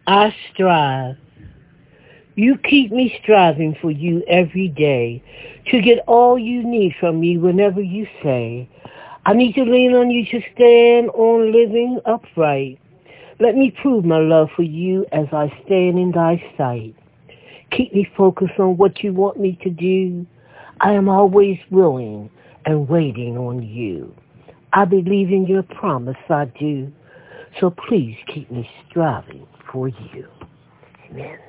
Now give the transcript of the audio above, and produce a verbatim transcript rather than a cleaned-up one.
I strive. You keep me striving for you every day to get all you need from me whenever you say, I need to lean on you to stand on living upright. Let me prove my love for you as I stand in thy sight. Keep me focused on what you want me to do. I am always willing and waiting on you. I believe in your promise, I do. So please keep me striving for you. Amen.